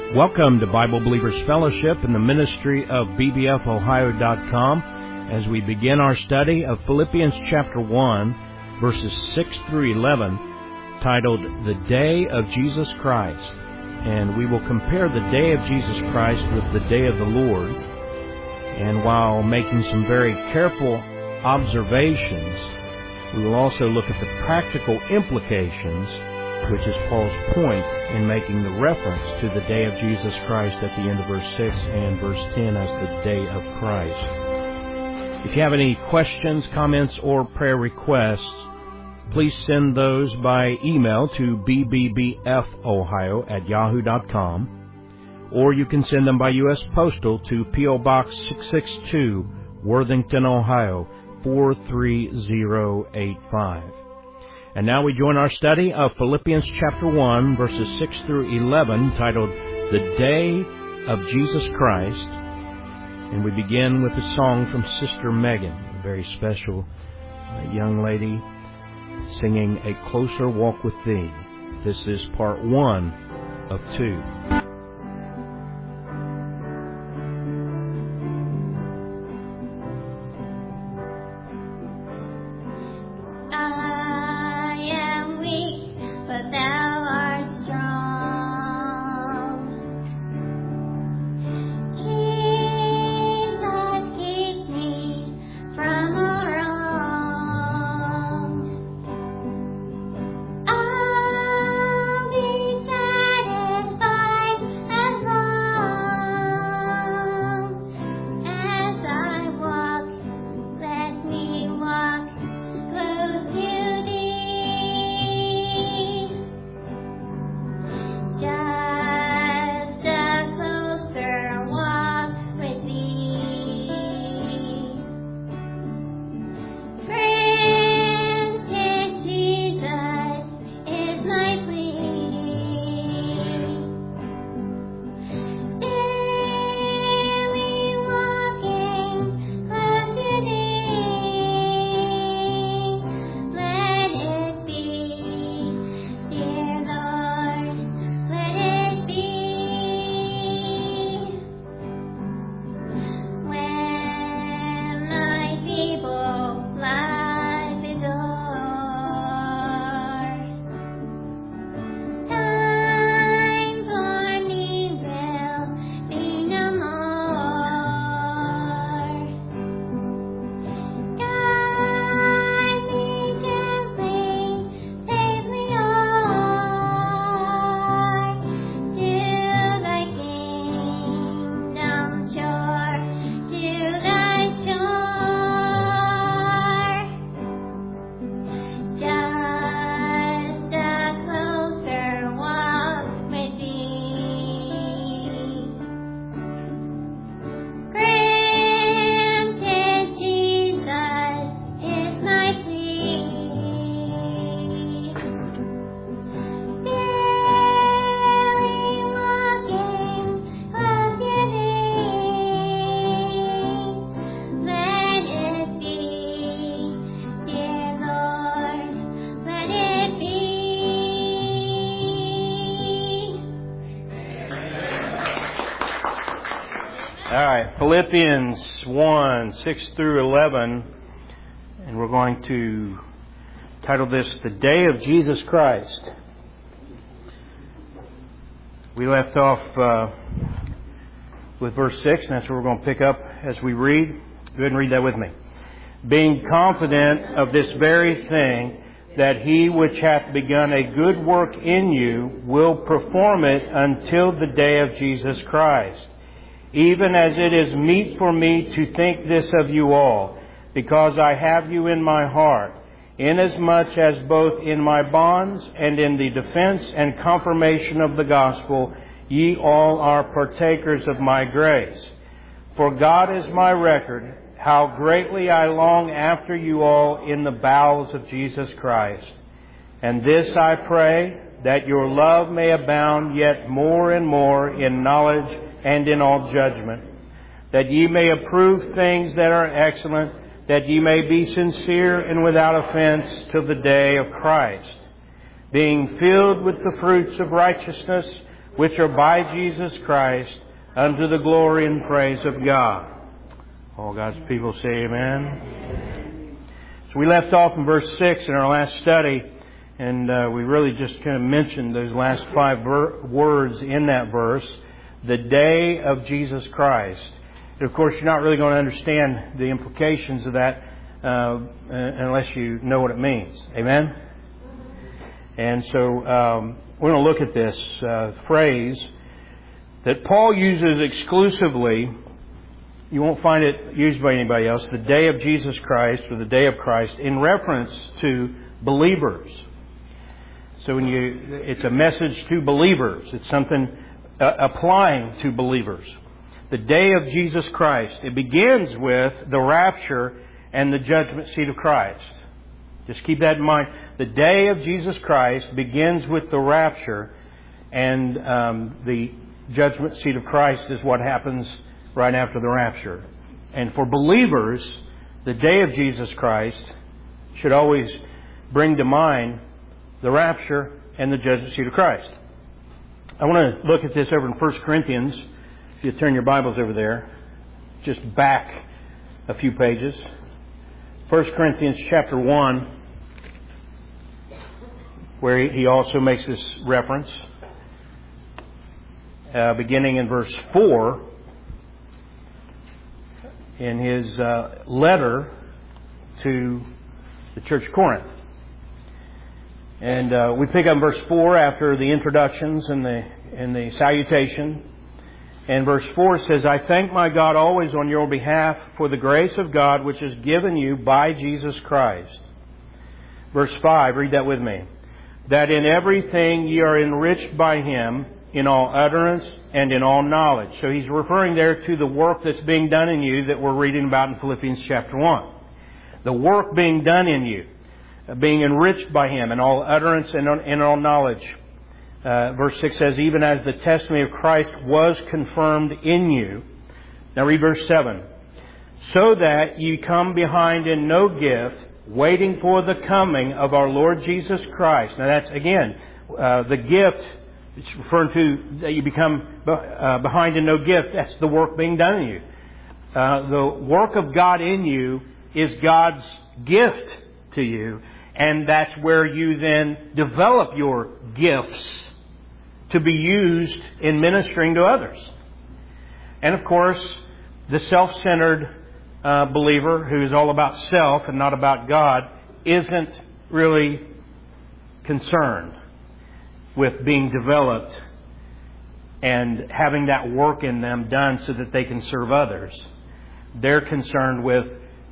Welcome to Bible Believers Fellowship in the ministry of bbfohio.com as we begin our study of Philippians chapter 1, verses 6 through 11, titled The Day of Jesus Christ. And we will compare the day of Jesus Christ with the day of the Lord. And while making some very careful observations, we will also look at the practical implications, which is Paul's point in making the reference to the day of Jesus Christ at the end of verse 6 and verse 10 as the day of Christ. If you have any questions, comments, or prayer requests, please send those by email to bbbfohio@yahoo.com, or you can send them by U.S. Postal to P.O. Box 662, Worthington, Ohio, 43085. And now we join our study of Philippians chapter 1, verses 6 through 11, titled The Day of Jesus Christ. And we begin with a song from Sister Megan, a very special young lady, singing A Closer Walk with Thee. This is part 1 of 2. Philippians 1, 6 through 11, and we're going to title this, The Day of Jesus Christ. We left off with verse 6, and that's where we're going to pick up as we read. Go ahead and read that with me. Being confident of this very thing, that he which hath begun a good work in you will perform it until the day of Jesus Christ. Even as it is meet for me to think this of you all, because I have you in my heart, inasmuch as both in my bonds and in the defense and confirmation of the gospel, ye all are partakers of my grace. For God is my record, how greatly I long after you all in the bowels of Jesus Christ. And this I pray, that your love may abound yet more and more in knowledge and in all judgment, that ye may approve things that are excellent, that ye may be sincere and without offense till the day of Christ, being filled with the fruits of righteousness, which are by Jesus Christ, unto the glory and praise of God. All God's people say amen. So we left off in verse 6 in our last study, and we really just kind of mentioned those last 5 words in that verse. The day of Jesus Christ. And of course, you're not really going to understand the implications of that unless you know what it means. Amen? And so we're going to look at this phrase that Paul uses exclusively. You won't find it used by anybody else. The day of Jesus Christ, or the day of Christ, in reference to believers. So it's a message to believers. It's something applying to believers. The day of Jesus Christ. It begins with the rapture and the judgment seat of Christ. Just keep that in mind. The day of Jesus Christ begins with the rapture, and the judgment seat of Christ is what happens right after the rapture. And for believers, the day of Jesus Christ should always bring to mind the rapture and the judgment seat of Christ. I want to look at this over in 1 Corinthians. If you turn your Bibles over there, just back a few pages. 1 Corinthians chapter 1, where he also makes this reference. Beginning in verse 4, in his letter to the church of Corinth. And we pick up verse 4 after the introductions and the salutation. And verse 4 says, I thank my God always on your behalf for the grace of God which is given you by Jesus Christ. Verse 5, read that with me. That in everything ye are enriched by Him in all utterance and in all knowledge. So he's referring there to the work that's being done in you that we're reading about in Philippians chapter 1. The work being done in you. Being enriched by Him in all utterance and in all knowledge. Verse 6 says, even as the testimony of Christ was confirmed in you. Now read verse 7. So that ye come behind in no gift, waiting for the coming of our Lord Jesus Christ. Now that's, again, the gift, it's referring to that you become behind in no gift. That's the work being done in you. The work of God in you is God's gift to you. And that's where you then develop your gifts to be used in ministering to others. And of course, the self-centered believer who is all about self and not about God isn't really concerned with being developed and having that work in them done so that they can serve others. They're concerned with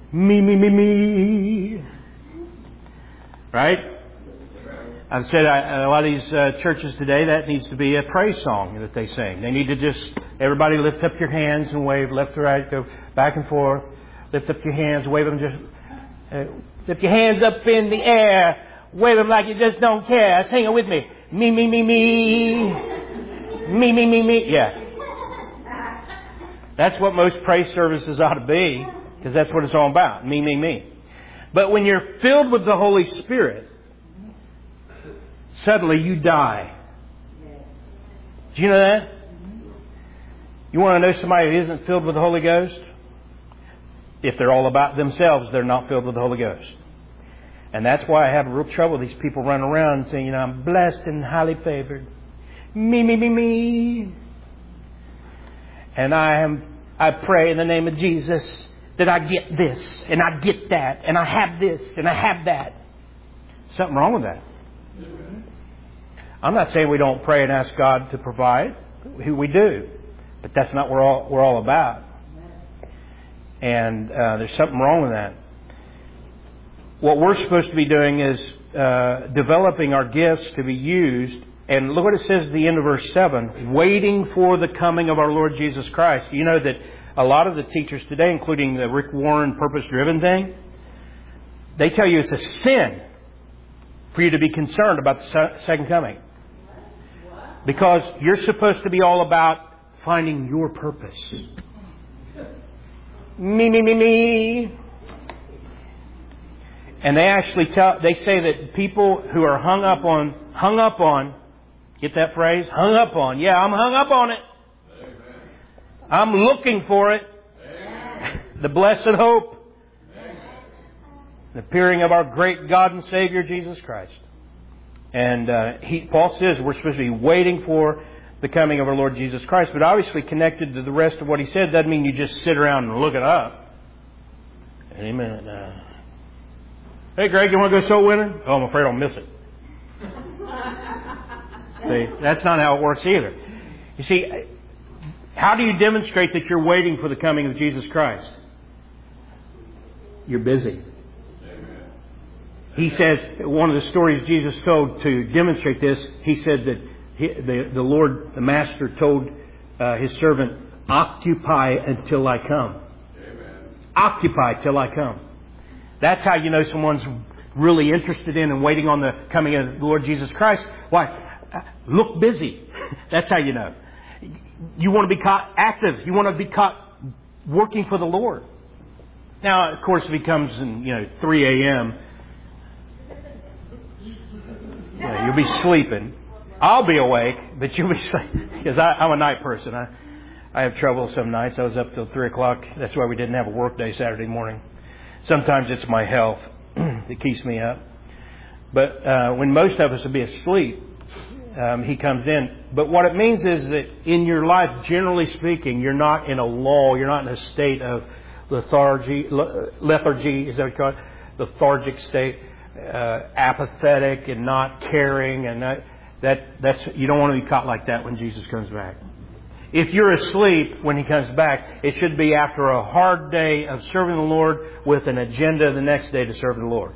me. Right? I've said a lot of these churches today, that needs to be a praise song that they sing. They need to just, everybody lift up your hands and wave left to right, go back and forth. Lift up your hands, wave them just, lift your hands up in the air, wave them like you just don't care. Sing it with me. Me. Me. Yeah. That's what most praise services ought to be, because that's what it's all about. Me. But when you're filled with the Holy Spirit, suddenly you die. Do you know that? You want to know somebody who isn't filled with the Holy Ghost? If they're all about themselves, they're not filled with the Holy Ghost. And that's why I have real trouble with these people running around saying, I'm blessed and highly favored. Me. And I pray in the name of Jesus that I get this, and I get that, and I have this, and I have that. Something wrong with that. I'm not saying we don't pray and ask God to provide. We do. But that's not what we're all about. And there's something wrong with that. What we're supposed to be doing is developing our gifts to be used. And look what it says at the end of verse 7. Waiting for the coming of our Lord Jesus Christ. You know that a lot of the teachers today, including the Rick Warren purpose-driven thing, they tell you it's a sin for you to be concerned about the second coming. Because you're supposed to be all about finding your purpose. Me. And they actually say that people who are hung up on Get that phrase? Hung up on. Yeah, I'm hung up on it. Amen. I'm looking for it. Amen. The blessed hope. Amen. The appearing of our great God and Savior, Jesus Christ. And Paul says we're supposed to be waiting for the coming of our Lord Jesus Christ. But obviously connected to the rest of what he said doesn't mean you just sit around and look it up. Amen. Hey, Greg, you want to go soul winning? Oh, I'm afraid I'll miss it. See, that's not how it works either. You see, how do you demonstrate that you're waiting for the coming of Jesus Christ? You're busy. He says, one of the stories Jesus told to demonstrate this, he said that the Lord, the Master, told his servant, occupy until I come. Amen. Occupy till I come. That's how you know someone's really interested in and waiting on the coming of the Lord Jesus Christ. Why? Look busy. That's how you know. You want to be caught active. You want to be caught working for the Lord. Now, of course, if he comes in 3 a.m., you'll be sleeping. I'll be awake, but you'll be sleeping. Because I'm a night person. I have trouble some nights. I was up till 3 o'clock. That's why we didn't have a work day Saturday morning. Sometimes it's my health that keeps me up. But when most of us will be asleep, he comes in. But what it means is that in your life, generally speaking, you're not in a lull. You're not in a state of lethargy. Is that what you call it? Lethargic state. Apathetic and not caring. And that's you don't want to be caught like that when Jesus comes back. If you're asleep when he comes back, it should be after a hard day of serving the Lord with an agenda the next day to serve the Lord.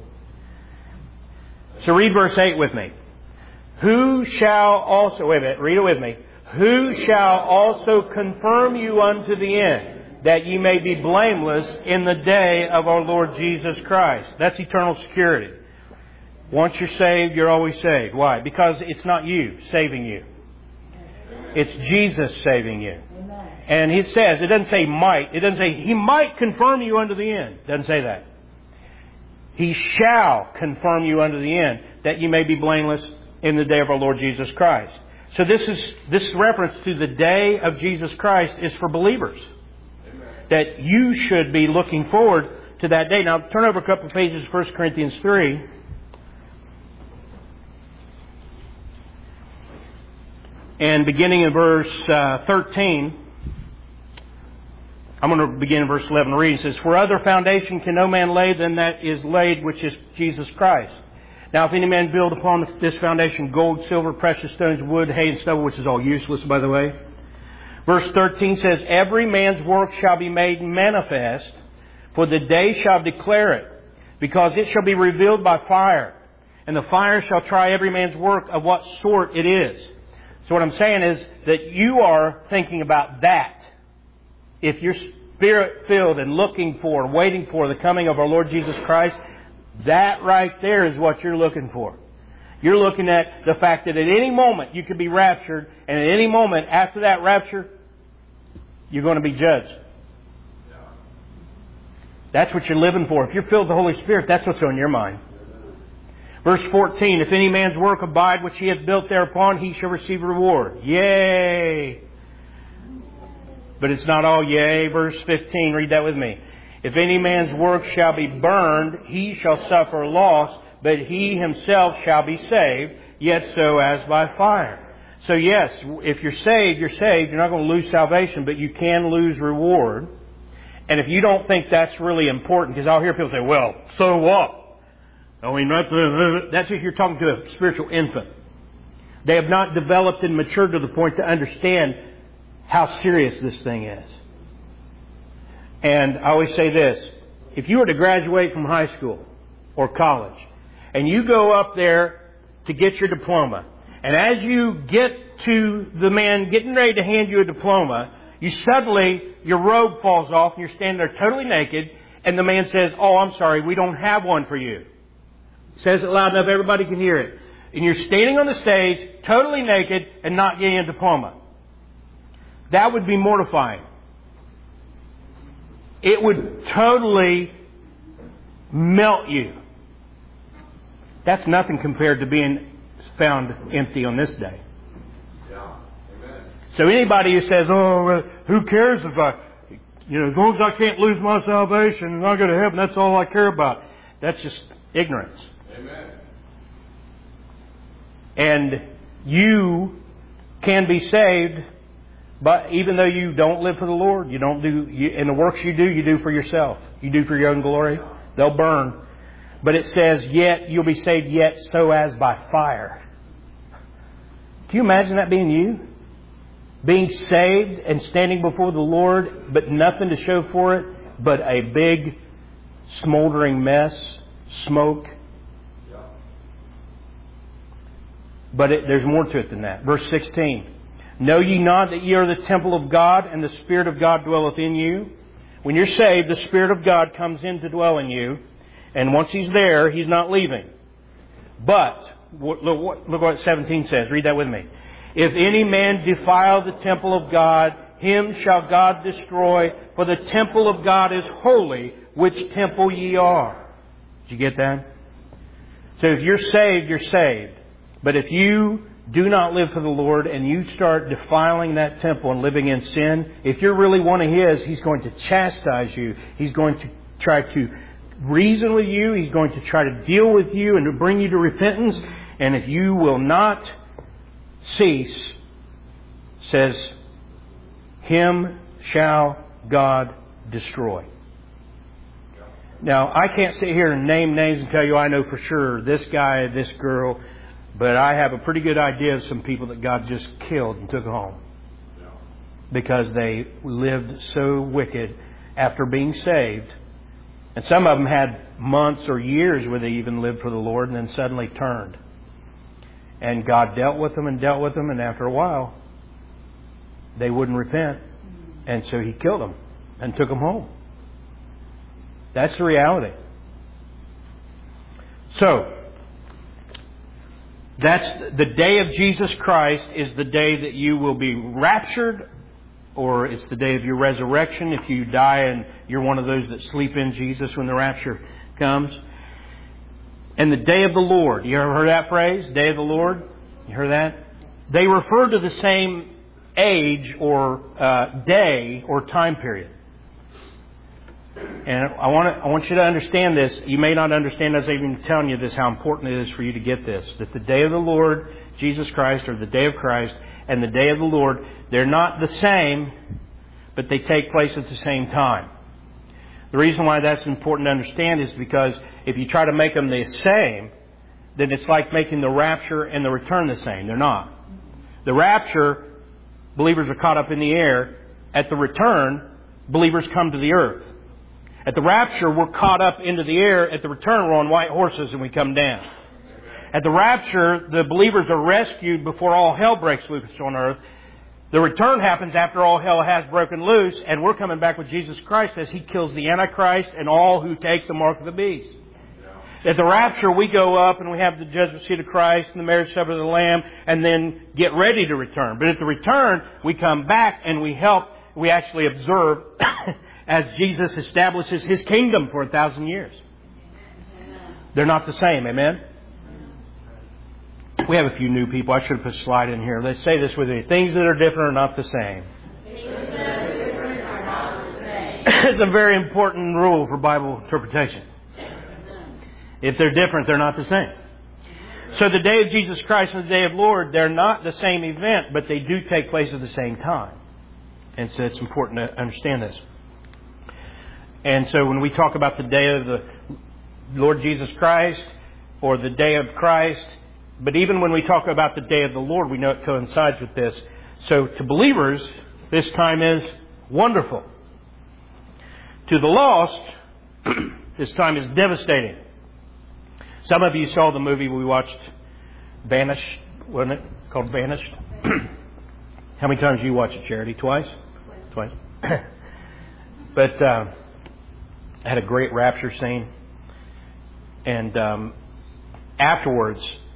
So read verse 8 with me. Who shall also, wait a minute, read it with me. Who shall also confirm you unto the end, that ye may be blameless in the day of our Lord Jesus Christ? That's eternal security. Once you're saved, you're always saved. Why? Because it's not you saving you. It's Jesus saving you. And it says, it doesn't say might. It doesn't say he might confirm you unto the end. It doesn't say that. He shall confirm you unto the end, that you may be blameless in the day of our Lord Jesus Christ. So this reference to the day of Jesus Christ is for believers. Amen. That you should be looking forward to that day. Now turn over a couple of pages to 1 Corinthians 3. And beginning in verse 13, I'm going to begin in verse 11 and read. It says, for other foundation can no man lay than that is laid, which is Jesus Christ. Now if any man build upon this foundation gold, silver, precious stones, wood, hay, and stubble, which is all useless, by the way. Verse 13 says, every man's work shall be made manifest, for the day shall declare it, because it shall be revealed by fire. And the fire shall try every man's work of what sort it is. So what I'm saying is that you are thinking about that. If you're Spirit-filled and looking for, waiting for the coming of our Lord Jesus Christ, that right there is what you're looking for. You're looking at the fact that at any moment you could be raptured, and at any moment after that rapture, you're going to be judged. That's what you're living for. If you're filled with the Holy Spirit, that's what's on your mind. Verse 14, if any man's work abide which he hath built thereupon, he shall receive reward. Yay! But it's not all yay. Verse 15, read that with me. If any man's work shall be burned, he shall suffer loss, but he himself shall be saved, yet so as by fire. So yes, if you're saved, you're saved. You're not going to lose salvation, but you can lose reward. And if you don't think that's really important, because I'll hear people say, well, so what? I mean, that's if you're talking to a spiritual infant. They have not developed and matured to the point to understand how serious this thing is. And I always say this. If you were to graduate from high school or college, and you go up there to get your diploma, and as you get to the man getting ready to hand you a diploma, you suddenly, your robe falls off and you're standing there totally naked, and the man says, oh, I'm sorry, we don't have one for you. Says it loud enough everybody can hear it. And you're standing on the stage, totally naked, and not getting a diploma. That would be mortifying. It would totally melt you. That's nothing compared to being found empty on this day. So anybody who says, "Oh, who cares if as long as I can't lose my salvation and I go to heaven, that's all I care about," that's just ignorance. Amen. And you can be saved, but even though you don't live for the Lord, and the works you do for yourself. You do for your own glory. They'll burn. But it says, yet you'll be saved, yet so as by fire. Can you imagine that being you? Being saved and standing before the Lord, but nothing to show for it, but a big smoldering mess, smoke. But there's more to it than that. Verse 16. Know ye not that ye are the temple of God, and the Spirit of God dwelleth in you? When you're saved, the Spirit of God comes in to dwell in you. And once He's there, He's not leaving. But, look what 17 says. Read that with me. If any man defile the temple of God, him shall God destroy, for the temple of God is holy, which temple ye are. Did you get that? So if you're saved, you're saved. But if you do not live for the Lord and you start defiling that temple and living in sin, if you're really one of His, He's going to chastise you. He's going to try to reason with you. He's going to try to deal with you and to bring you to repentance. And if you will not cease, says, him shall God destroy. Now, I can't sit here and name names and tell you I know for sure this guy, this girl, but I have a pretty good idea of some people that God just killed and took home because they lived so wicked after being saved. And some of them had months or years where they even lived for the Lord and then suddenly turned. And God dealt with them, and after a while, they wouldn't repent. And so He killed them and took them home. That's the reality. So, that's the day of Jesus Christ is the day that you will be raptured, or it's the day of your resurrection if you die and you're one of those that sleep in Jesus when the rapture comes. And the day of the Lord. You ever heard that phrase? Day of the Lord? You heard that? They refer to the same age or day or time period. And I want you to understand this. You may not understand as I'm even telling you this, how important it is for you to get this. That the day of the Lord, Jesus Christ, or the day of Christ, and the day of the Lord, they're not the same, but they take place at the same time. The reason why that's important to understand is because if you try to make them the same, then it's like making the rapture and the return the same. They're not. The rapture, believers are caught up in the air. At the return, believers come to the earth. At the rapture, we're caught up into the air. At the return, we're on white horses and we come down. At the rapture, the believers are rescued before all hell breaks loose on earth. The return happens after all hell has broken loose, and we're coming back with Jesus Christ as He kills the Antichrist and all who take the mark of the beast. At the rapture, we go up and we have the judgment seat of Christ and the marriage supper of the Lamb, and then get ready to return. But at the return, we come back and we actually observe as Jesus establishes His kingdom for 1,000 years. They're not the same, amen? We have a few new people. I should have put a slide in here. Let's say this with me. Things that are different are not the same. Things that are different are not the same. It's a very important rule for Bible interpretation. If they're different, they're not the same. So the day of Jesus Christ and the day of Lord, they're not the same event, but they do take place at the same time. And so it's important to understand this. And so when we talk about the day of the Lord Jesus Christ or the day of Christ, but even when we talk about the day of the Lord, we know it coincides with this. So to believers, this time is wonderful. To the lost, this time is devastating. Some of you saw the movie we watched, Vanished, wasn't it? Called Vanished. How many times did you watch it, Charity? Twice? Twice. But I had a great rapture scene. And afterwards,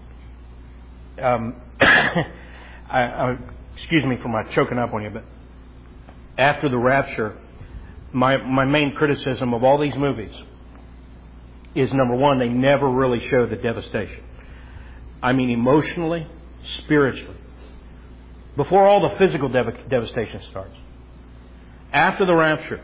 excuse me for my choking up on you, but after the rapture, my main criticism of all these movies is, number one, they never really show the devastation. I mean, emotionally, spiritually. Before all the physical devastation starts. After the rapture.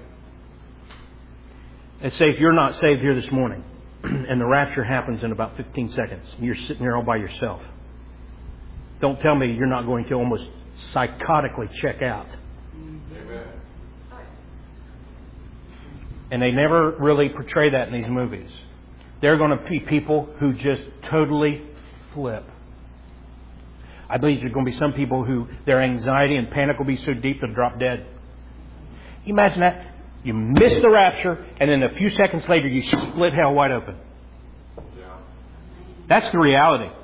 Let's say if you're not saved here this morning and the rapture happens in about 15 seconds and you're sitting there all by yourself. Don't tell me you're not going to almost psychotically check out. Amen. And they never really portray that in these movies. There are going to be people who just totally flip. I believe there's going to be some people who their anxiety and panic will be so deep they'll drop dead. You imagine that? You miss the rapture, and then a few seconds later you split hell wide open. That's the reality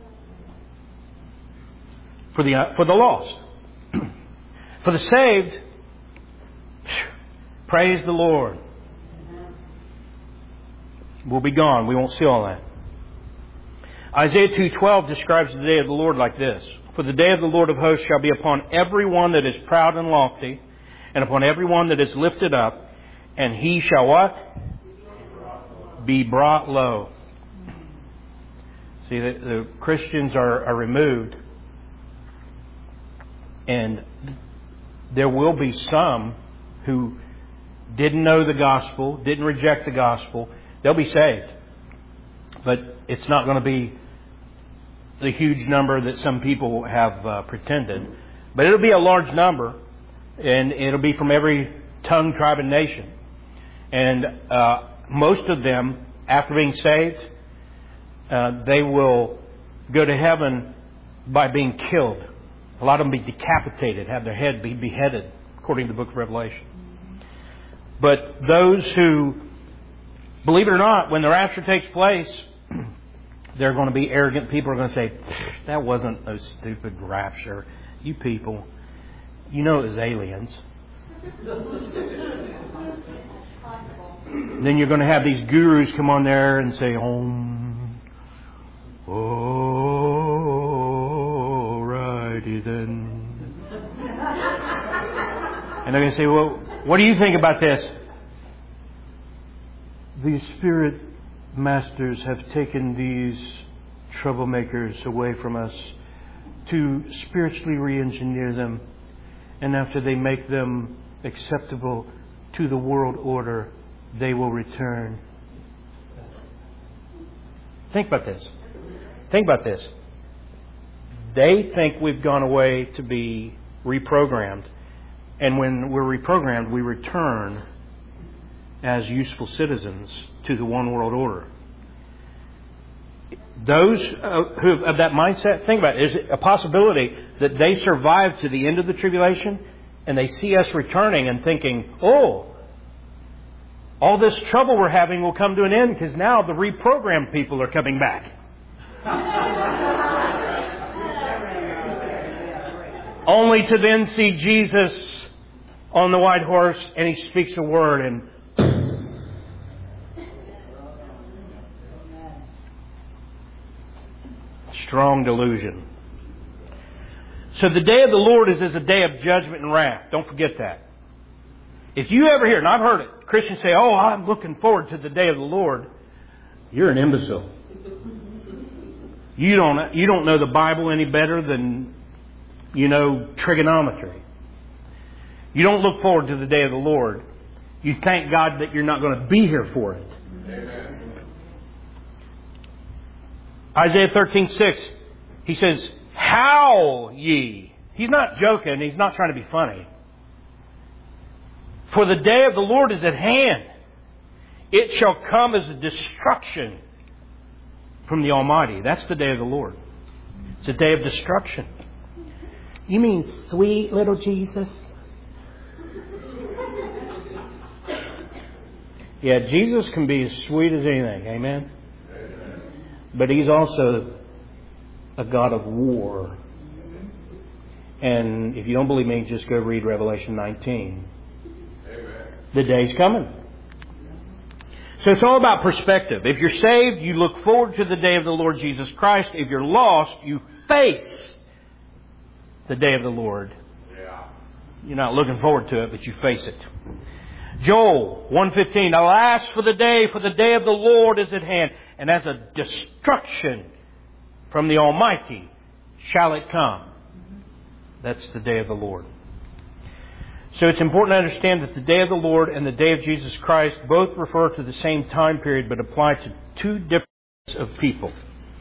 for the lost. For the saved, praise the Lord. We'll be gone. We won't see all that. Isaiah 2:12 describes the day of the Lord like this. For the day of the Lord of hosts shall be upon every one that is proud and lofty, and upon every one that is lifted up, and he shall what? Be brought low. See, the Christians are removed, and there will be some who didn't know the gospel, didn't reject the gospel. They'll be saved. But it's not going to be the huge number that some people have pretended. But it'll be a large number, and it'll be from every tongue, tribe, and nation. And most of them, after being saved, they will go to heaven by being killed. A lot of them be decapitated, have their head be beheaded, according to the book of Revelation. But those who, believe it or not, when the rapture takes place, they're going to be arrogant people who are going to say, that wasn't a stupid rapture. You people, you know it was aliens. Then you're going to have these gurus come on there and say, oh, righty then. And they're going to say, well, what do you think about this? These spirit masters have taken these troublemakers away from us to spiritually re-engineer them. And after they make them acceptable to the world order, they will return. Think about this. Think about this. They think we've gone away to be reprogrammed. And when we're reprogrammed, we return as useful citizens to the one world order. Those who have that mindset, think about it. Is it a possibility that they survive to the end of the tribulation and they see us returning and thinking, oh, all this trouble we're having will come to an end because now the reprogrammed people are coming back. Only to then see Jesus on the white horse and He speaks a word and strong delusion. So the day of the Lord is a day of judgment and wrath. Don't forget that. If you ever hear, and I've heard it, Christians say, oh, I'm looking forward to the day of the Lord. You're an imbecile. You don't know the Bible any better than you know trigonometry. You don't look forward to the day of the Lord. You thank God that you're not going to be here for it. Amen. Isaiah 13:6, he says, howl ye. He's not joking. He's not trying to be funny. For the day of the Lord is at hand. It shall come as a destruction from the Almighty. That's the day of the Lord. It's a day of destruction. You mean sweet little Jesus? Yeah, Jesus can be as sweet as anything. Amen? But He's also a God of war. And if you don't believe me, just go read Revelation 19. Amen. The day's coming. So it's all about perspective. If you're saved, you look forward to the day of the Lord Jesus Christ. If you're lost, you face the day of the Lord. Yeah. You're not looking forward to it, but you face it. Joel 1:15, alas for the day of the Lord is at hand, and as a destruction from the Almighty shall it come. That's the day of the Lord. So it's important to understand that the day of the Lord and the day of Jesus Christ both refer to the same time period but apply to two different groups of people.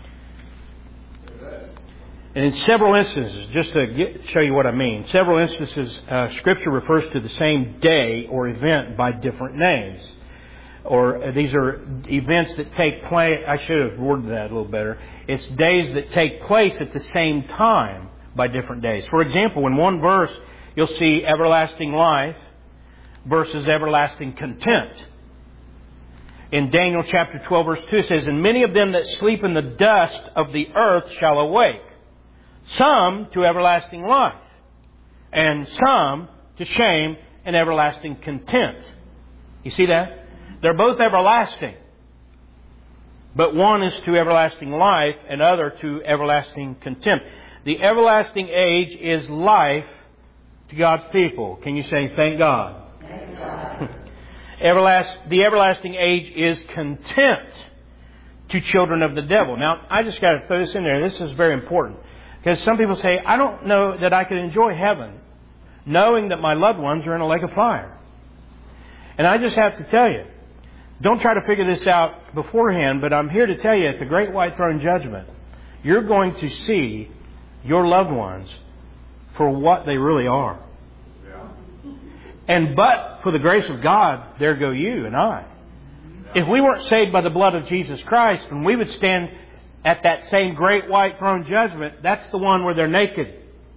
And in several instances, just to show you what I mean, several instances, Scripture refers to the same day or event by different names. Or these are events that take place. I should have worded that a little better. It's days that take place at the same time by different days. For example, in one verse, you'll see everlasting life versus everlasting contempt. In Daniel chapter 12, verse 2, it says, "And many of them that sleep in the dust of the earth shall awake, some to everlasting life, and some to shame and everlasting contempt." You see that? They're both everlasting. But one is to everlasting life and other to everlasting contempt. The everlasting age is life to God's people. Can you say, thank God? Thank God. The everlasting age is contempt to children of the devil. Now, I just got to throw this in there. This is very important. Because some people say, I don't know that I could enjoy heaven knowing that my loved ones are in a lake of fire. And I just have to tell you, don't try to figure this out beforehand, but I'm here to tell you at the Great White Throne Judgment, you're going to see your loved ones for what they really are. And but for the grace of God, there go you and I. If we weren't saved by the blood of Jesus Christ, and we would stand at that same Great White Throne Judgment, that's the one where they're naked.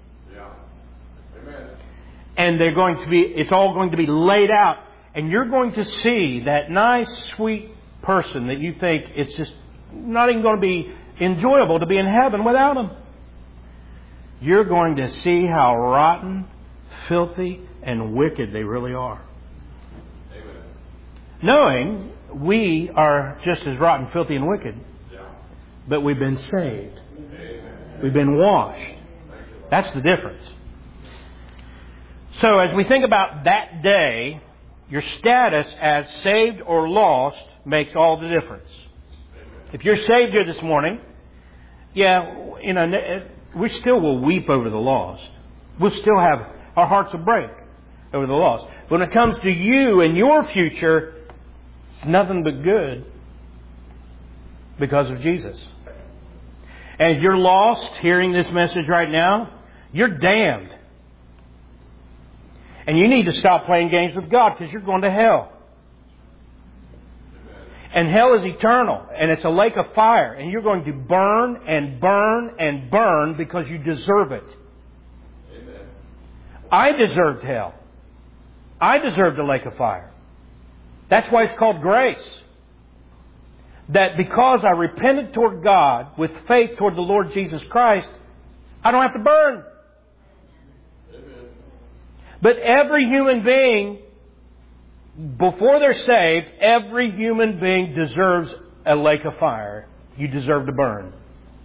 Amen. And it's all going to be laid out. And you're going to see that nice, sweet person that you think it's just not even going to be enjoyable to be in heaven without him. You're going to see how rotten, filthy, and wicked they really are. Amen. Knowing we are just as rotten, filthy, and wicked, but we've been saved. Amen. We've been washed. That's the difference. So as we think about that day, your status as saved or lost makes all the difference. If you're saved here this morning, we still will weep over the lost. We'll still have our hearts will break over the lost. But when it comes to you and your future, it's nothing but good because of Jesus. And if you're lost hearing this message right now, you're damned. And you need to stop playing games with God because you're going to hell. And hell is eternal. And it's a lake of fire. And you're going to burn and burn and burn because you deserve it. Amen. I deserved hell. I deserved a lake of fire. That's why it's called grace. That because I repented toward God with faith toward the Lord Jesus Christ, I don't have to burn. But every human being, before they're saved, every human being deserves a lake of fire. You deserve to burn.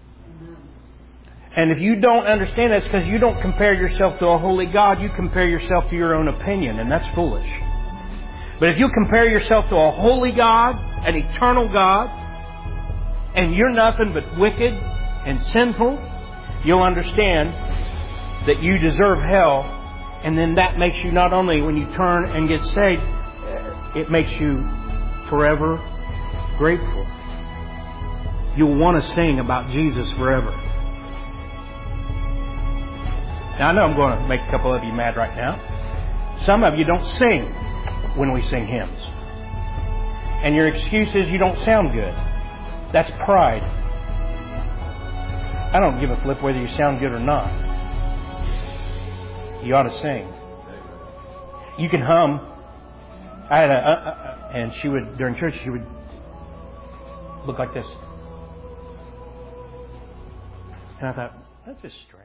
And if you don't understand that, it's because you don't compare yourself to a holy God. You compare yourself to your own opinion, and that's foolish. But if you compare yourself to a holy God, an eternal God, and you're nothing but wicked and sinful, you'll understand that you deserve hell. And then that makes you not only, when you turn and get saved, it makes you forever grateful. You'll want to sing about Jesus forever. Now, I know I'm going to make a couple of you mad right now. Some of you don't sing when we sing hymns. And your excuse is you don't sound good. That's pride. I don't give a flip whether you sound good or not. You ought to sing. You can hum. I had and she would, during church, she would look like this. And I thought, that's just strange.